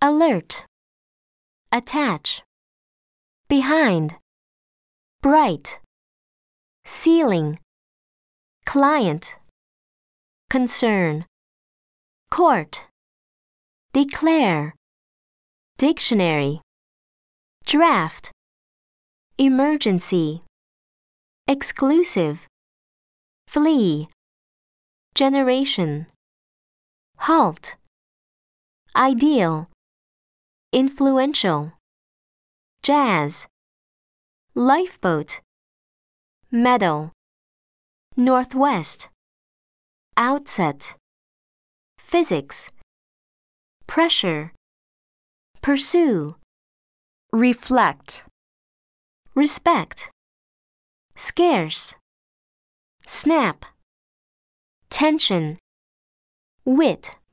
alert, attach, behind, bright, ceiling, client, concern, court, declare, dictionary, draft, emergency, exclusive, flee, generation, halt, ideal, influential, jazz, lifeboat, medal, northwest, outset, physics, pressure, pursue, reflect, respect, scarce, snap, tension, wit.